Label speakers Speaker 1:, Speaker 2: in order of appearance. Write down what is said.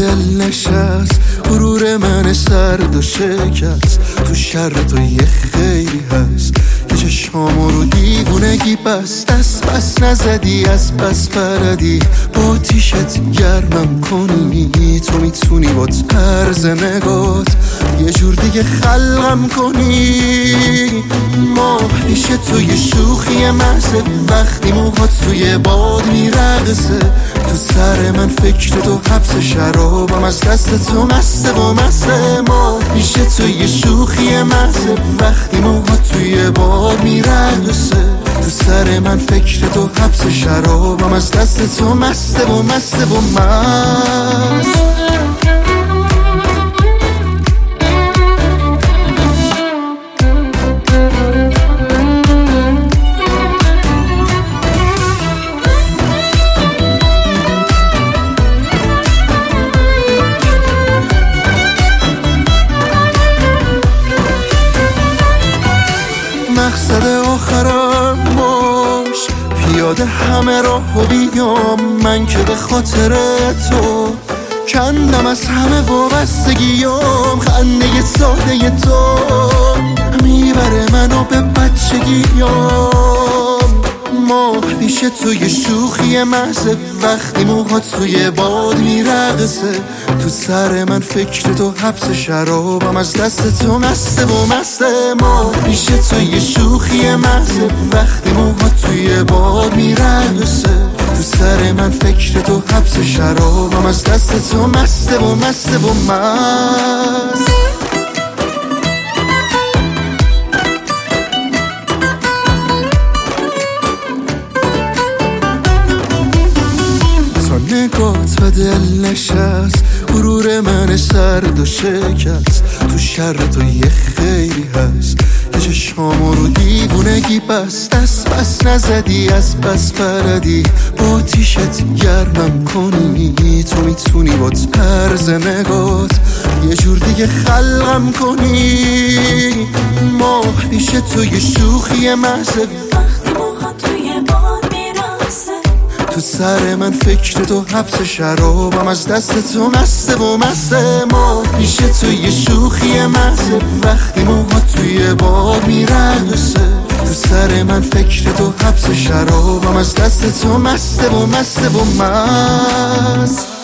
Speaker 1: دل نشست، غرور من سرد و شکست. تو شر تو یه خیری هست، یه چشامو رو دیوونگی بست. دست بس نزدی از بس پردی، با تیشت گرمم کنی. تو میتونی با طرز نگات یه جور دیگه خلقم کنی. ما پیش تو یه شوخی محضه، وقتی موهات توی باد میرقصه. تو سر من فکر تو حبس شرابم، از دست تو مسته و مسته. ما پیش تو یه شوخی محضه، وقتی موهات توی باد میرقصه. تو سر من فکر تو حبس شرابم، از دست تو مسته و مسته و مست. مقصد آخرم باش، پیاده همه راهو بیام. من که به خاطر تو کندم از همه وابستگیام. خنده ساده تو میبره منو به بچگیام. ما پیش تو یه شوخی محضه، وقتی موهات توی باد میرقصه. تو سر من فکر تو حبس شرابم، از دست تو مسته و مسته. ما پیش تو یه شوخی محضه، وقتی موهات توی باد میرقصه. تو سر من فکر تو حبس شرابم، از دست تو مسته و مسته و مست. نگات به دل نشست، غرور من سرد و شکست. تو شر تو یه خیری هست، یه چشامو رو دیوونگی بست. دست بس نزدی از بس پردی، با تیشت گرمم کنی. تو میتونی با طرز نگات یه جور دیگه خلقم کنی. ما پیش تو یه شوخی محضه،
Speaker 2: وقتی موها توی باد میرقصه.
Speaker 1: تو سر من فکر تو حبس شرابم، از دست تو مسته و مسته. ما پیش تو یه شوخی محضه، وقتی موهات توی باد میرقصه. تو سر من فکر تو حبس شرابم، از دست تو مسته و مسته و مست.